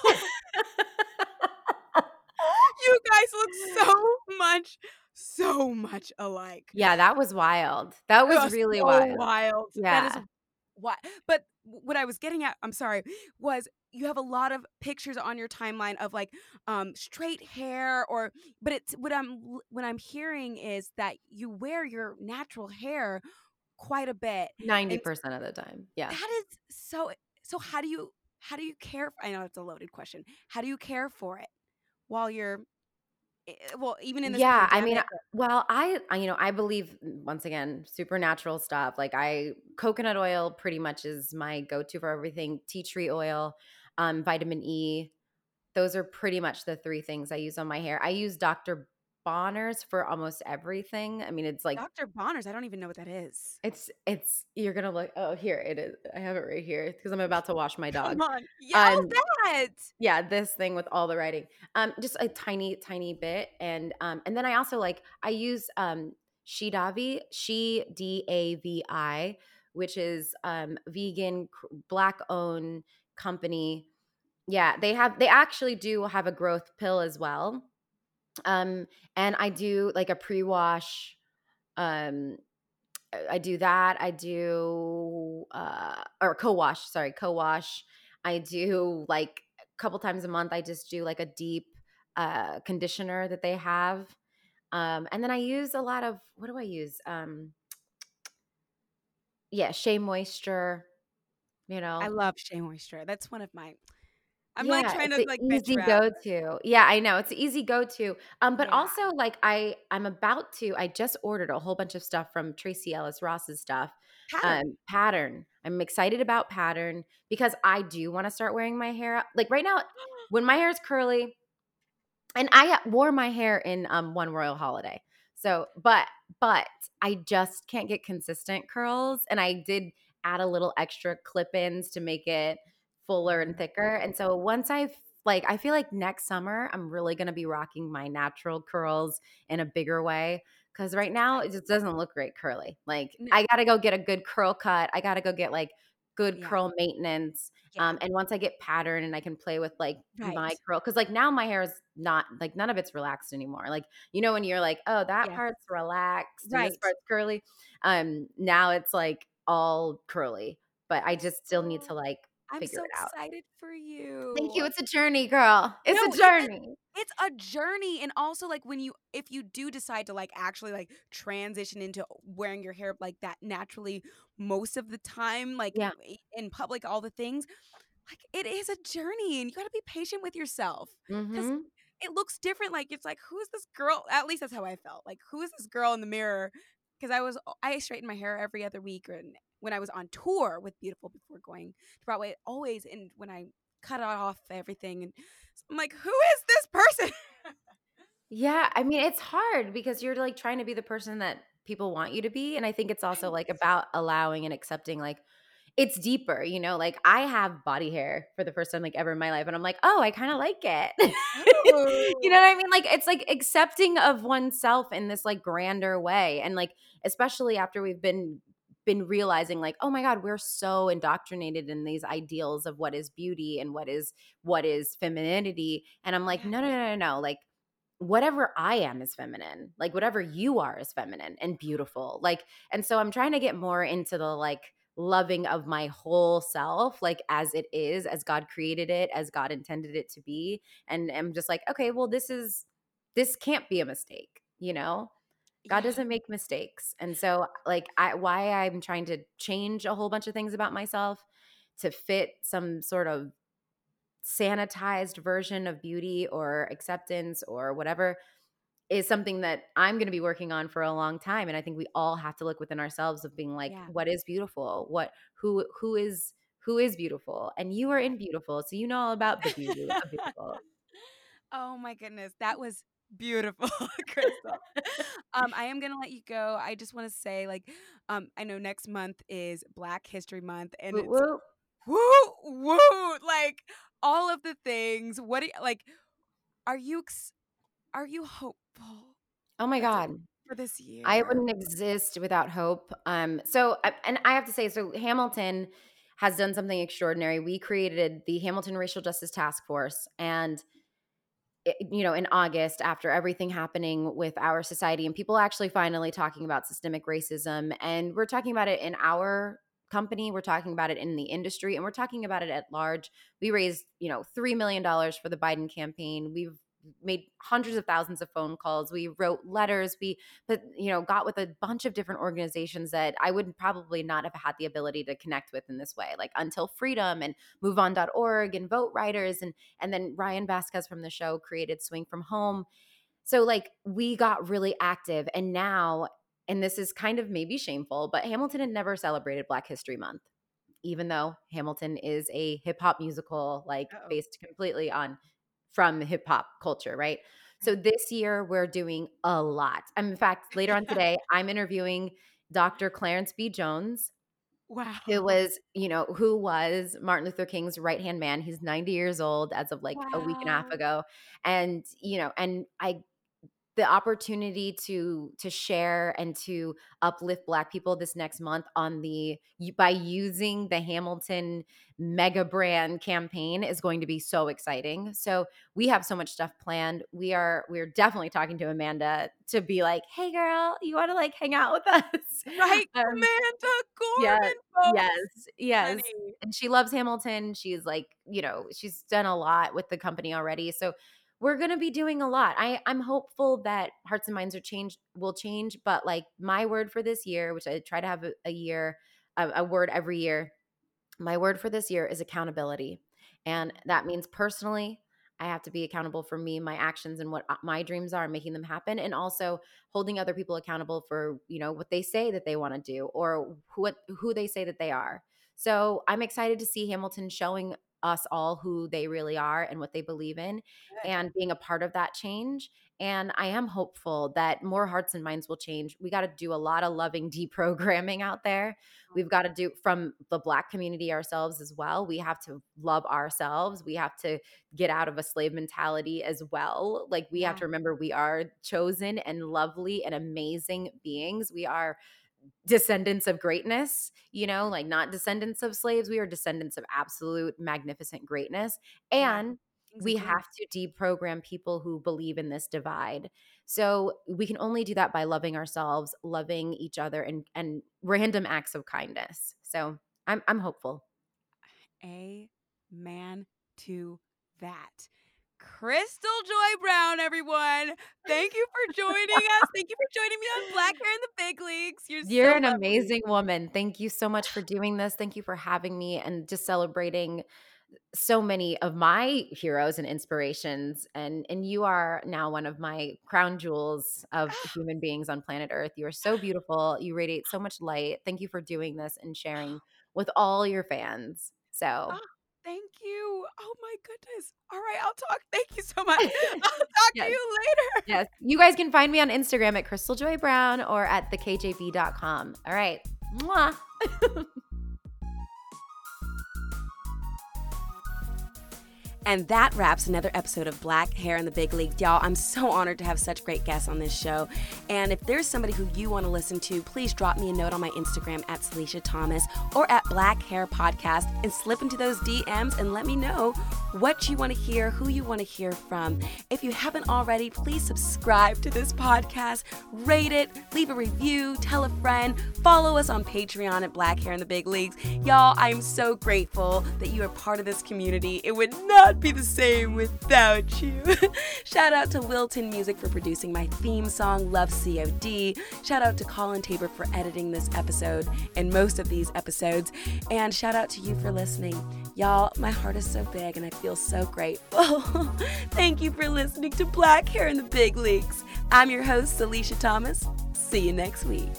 You guys look so much, so much alike. Yeah, that was wild. That was Just really so wild. wild. That is Yeah. what. But what I was getting at, I'm sorry, was you have a lot of pictures on your timeline of like um straight hair or but it's what I'm l- what I'm hearing is that you wear your natural hair quite a bit. And ninety percent of the time. Yeah. that is so so how do you how do you care I know it's a loaded question. How do you care for it while you're eh, well, even in this Yeah, I mean, pandemic? uh, well, I, I you know, I believe mm, once again, supernatural stuff. Like I coconut oil pretty much is my go-to for everything. Tea tree oil, um, vitamin E. Those are pretty much the three things I use on my hair. I use Doctor Bonner's for almost everything. I mean, it's like Doctor Bonner's, I don't even know what that is. it's it's you're gonna look. Oh, here it is. I have it right here because I'm about to wash my Come dog. on. Yeah, oh, Um, that. yeah, this thing with all the writing. Um, just a tiny, tiny bit. And um, and then I also like I use um Shidavi, She D A V I, which is um vegan cr- black owned company. Yeah, they have they actually do have a growth pill as well. Um, and I do like a pre-wash. Um, I I do that. I do uh or co-wash, sorry, co-wash. I do like a couple times a month I just do like a deep uh conditioner that they have. Um and then I use a lot of what do I use? Um yeah, Shea Moisture, you I know. love Shea Moisture. That's one of my I'm, like, Yeah, trying it's to, an like, easy venture out. go-to. Yeah, I know. It's an easy go-to. Um, but Yeah. also like I I'm about to I just ordered a whole bunch of stuff from Tracy Ellis Ross's stuff. Pattern. Um, Pattern. I'm excited about Pattern because I do want to start wearing my hair out. Like right now, when my hair is curly, and I ha- wore my hair in um one royal holiday. So, but but I just can't get consistent curls, and I did add a little extra clip-ins to make it fuller and thicker. And so once I've like I feel like next summer I'm really going to be rocking my natural curls in a bigger way cuz right now it just doesn't look great curly. Like N I got to go get a good curl cut. I got to go get like good Yeah. curl maintenance. Yeah. Um, and once I get pattern and I can play with like my Right. curl, because like now my hair is not like none of it's relaxed anymore. Like, you know, when you're like, oh, that Yes. part's relaxed and this Right. part's curly. Um, now it's like all curly, but I just still need to Oh, like I'm figure so it out. excited for Thank you. you. It's a journey, girl. It's No, a it is journey. it's a journey, and also, like, when you if you do decide to, like, actually, like, transition into wearing your hair like that naturally most of the time, like, Yeah. I in public, all the things, like, it is a journey, and you gotta be patient with yourself because Mm-hmm. it looks different, like, it's like, "Who is this girl?" At least that's how I felt, like, "Who is this girl in the mirror?" Because I was I straightened my hair every other week, and when I was on tour with Beautiful before going to Broadway, always, and when I cut off everything, and I'm like, "Who is this person?" Yeah, I mean, it's hard because you're like trying to be the person that people want you to be. And I think it's also Right. like about allowing and accepting like it's deeper, you know, like I have body hair for the first time like ever in my life. And I'm like, oh, I kind of like it. You know what I mean? Like, it's like accepting of oneself in this like grander way. And like, especially after we've been been realizing like, oh my God, we're so indoctrinated in these ideals of what is beauty and what is what is femininity. And I'm like, no, no, no, no, no. Like, whatever I am is feminine. Like, whatever you are is feminine and beautiful. Like, and so I'm trying to get more into the like loving of my whole self, like as it is, as God created it, as God intended it to be. And I'm just like, okay, well, this is, this can't be a mistake, you know? God Yeah. doesn't make mistakes. And so like I why I'm trying to change a whole bunch of things about myself to fit some sort of sanitized version of beauty or acceptance or whatever is something that I'm going to be working on for a long time. And I think we all have to look within ourselves of being like, Yeah. what is beautiful? What, who, who is, who is beautiful? And you are in beautiful. So you know all about the beauty of beautiful. Oh my goodness, that was beautiful, Crystal. um, I am gonna let you go. I just want to say, like, um, I know next month is Black History Month, and Woo, it's woo. woo woo, like all of the things. What do you, like? Are you ex- are you hopeful Oh my That's it God. for this year? I wouldn't exist without hope. Um, so, I- and I have to say, so Hamilton has done something extraordinary. We created the Hamilton Racial Justice Task Force, and it- you know, in August, after everything happening with our society, and people actually finally talking about systemic racism, and we're talking about it in our company, we're talking about it in the industry, and we're talking about it at large. We raised, you know, three million dollars for the Biden campaign. We've made hundreds of thousands of phone calls. We wrote letters. We, but you know, got with a bunch of different organizations that I would probably not have had the ability to connect with in this way, like Until Freedom and move on dot org and Vote Writers. And, and then Ryan Vasquez from the show created Swing From Home. So like we got really active, and now, and this is kind of maybe shameful, but Hamilton had never celebrated Black History Month, even though Hamilton is a hip hop musical, like Uh-oh. based completely on from hip hop culture, right? So this year we're doing a lot. In fact, later on today, I'm interviewing Doctor Clarence B. Jones, Wow. who was, you know, who was Martin Luther King's right-hand man. He's ninety years old as of like a week and a half Wow. ago. And, you know, and I the opportunity to to share and to uplift Black people this next month on the by using the Hamilton mega brand campaign is going to be so exciting. So we have so much stuff planned. We are we're definitely talking to Amanda to be like, hey girl, you want to like hang out with us? Right, Um, Amanda yes, Gorman, folks. yes, yes. Honey. And she loves Hamilton. She's like, you know, she's done a lot with the company already. So we're going to be doing a lot. I, I'm hopeful that hearts and minds are changed, will change. But like my word for this year, which I try to have a, a year, a, a word every year, my word for this year is accountability. And that means personally, I have to be accountable for me, my actions, and what my dreams are, making them happen, and also holding other people accountable for, you know, what they say that they want to do or who who they say that they are. So I'm excited to see Hamilton showing us all who they really are and what they believe in, Good. and being a part of that change. And I am hopeful that more hearts and minds will change. We got to do a lot of loving deprogramming out there. We've got to do from the Black community ourselves as well. We have to love ourselves. We have to get out of a slave mentality as well. Like we have Yeah. to remember we are chosen and lovely and amazing beings. We are descendants of greatness, you know, like not descendants of slaves. We are descendants of absolute magnificent greatness. Yeah. And Kings we and have to deprogram people who believe in this divide. So we can only do that by loving ourselves, loving each other, and and random acts of kindness. So I'm I'm hopeful. Amen to that. Crystal Joy Brown, everyone. Thank you for joining us. Thank you for joining me on Black Hair in the Big Leagues. You're, You're so an lovely. amazing woman. Thank you so much for doing this. Thank you for having me and just celebrating so many of my heroes and inspirations. And and you are now one of my crown jewels of human beings on planet Earth. You are so beautiful. You radiate so much light. Thank you for doing this and sharing with all your fans. So Oh, thank you. Oh my goodness. All right, I'll talk. Thank you so much. I'll talk yes. to you later. Yes. You guys can find me on Instagram at Crystal Joy Brown or at the K J B dot com. All right. Mwah. And that wraps another episode of Black Hair in the Big Leagues. Y'all, I'm so honored to have such great guests on this show. And if there's somebody who you want to listen to, please drop me a note on my Instagram at Salisha Thomas or at Black Hair Podcast and slip into those D Ms and let me know what you want to hear, who you want to hear from. If you haven't already, please subscribe to this podcast, rate it, leave a review, tell a friend, follow us on Patreon at Black Hair in the Big Leagues. Y'all, I am so grateful that you are part of this community. It would not be the same without you. Shout out to Wilton Music for producing my theme song, Love C O D. Shout out to Colin Tabor for editing this episode and most of these episodes. And shout out to you for listening. Y'all, my heart is so big and I feel so grateful. Thank you for listening to Black Hair in the Big Leagues. I'm your host, Salisha Thomas. See you next week.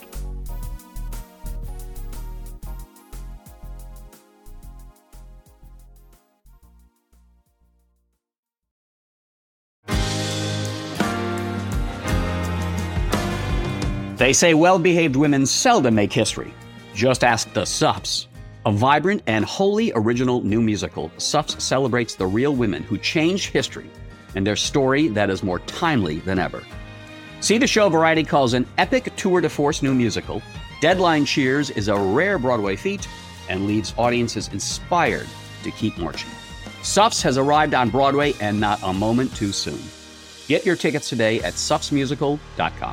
They say well-behaved women seldom make history. Just ask the Sups. A vibrant and wholly original new musical, Sups celebrates the real women who changed history and their story that is more timely than ever. See the show Variety calls an epic tour de force new musical. Deadline cheers is a rare Broadway feat and leaves audiences inspired to keep marching. Sups has arrived on Broadway and not a moment too soon. Get your tickets today at sups musical dot com.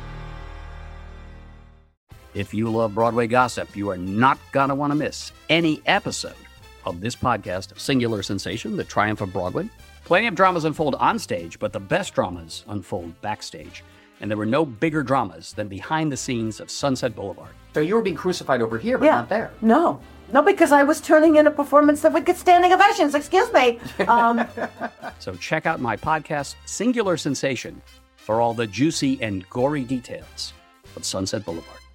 If you love Broadway gossip, you are not going to want to miss any episode of this podcast, Singular Sensation, The Triumph of Broadway. Plenty of dramas unfold on stage, but the best dramas unfold backstage. And there were no bigger dramas than behind the scenes of Sunset Boulevard. So you were being crucified over here, but yeah. not there. No. No, because I was turning in a performance that would get standing ovations. Excuse me. Um, so check out my podcast, Singular Sensation, for all the juicy and gory details of Sunset Boulevard.